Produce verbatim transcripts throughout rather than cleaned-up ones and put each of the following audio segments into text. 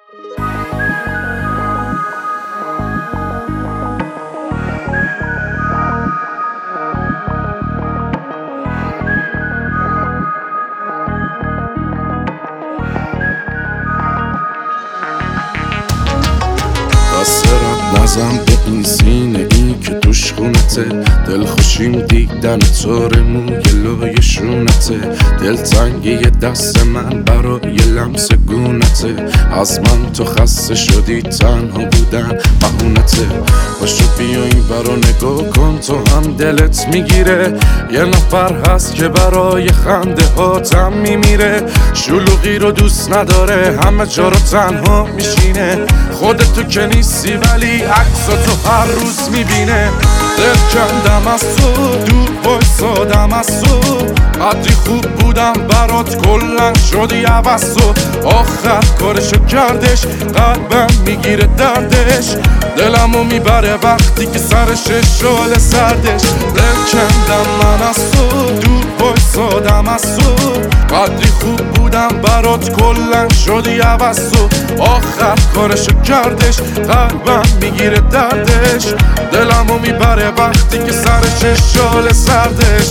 دسترت نزم به این سینه این که توش خونته، دل خوشیم دیدن تار موی لای شونته، دل تنگی دست من برای لمس گونته، از من تو خسته شدی تنها بودن بهونته، باشو بیا این برا نگاه کن تو هم دلت میگیره، یه نفر هست که برای خنده هاتم میمیره، شلوغی رو دوست نداره همه جا رو تنها میشینه، خودتو که نیستی ولی عکسا تو هر روز میبینه، دل کندم از تو دور بایستادم از تو، قدری خوب بودم برات کلن شدی عوض تو، آخر کارشو کردش قلبم میگیره دردش، دلمو میبره وقتی که سرش شال سردش، دل کندم من از تو دور بایستادم از تو، قدری خوب بودم برات کلن شدی عوض تو، آخر کارشو کردش قلبم میگیره دردش، دلمو میبره وقتی که سرش شال سردش.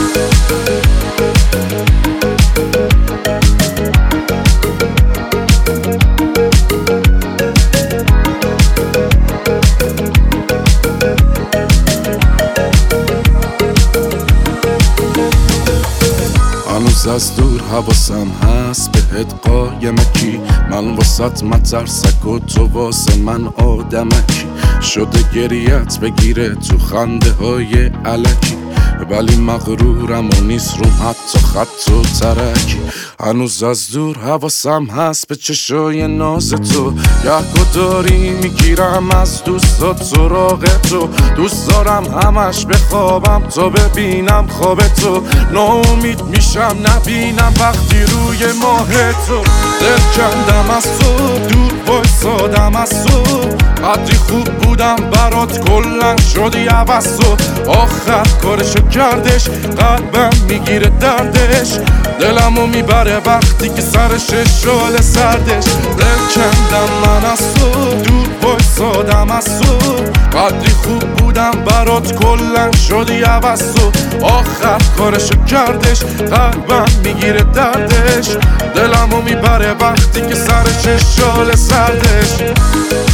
هنوز از دور حواسم هست بهت قایمکی، من واسط مترسک و تو واسه من آدمکی، شده گریت بگیره تو خنده های علکی، ولی مغرورم و نیست روم حتی خط و ترکی، هنوز از دور حواسم هست به چشای ناز تو، یکو داری میگیرم از دوستات سراغ تو، دوست دارم همش بخوابم تا ببینم خواب تو، ناامید میشم نبینم وقتی روی ماه تو، دل کندم از تو دور بایستادم از تو، قدری خوب بودم برات کلن شدی عوض تو، آخر کارشو کردش قلبم میگیره دردش، دلمو میبره وقتی که سرش شال سردش، دل کندم من از تو دور بایستادم از تو، قدری خوب بودم برات کلن شدی عوض تو، آخر کارشو کردش قلبم میگیره دردش، دلمو میبره وقتی که سرش شال سردش.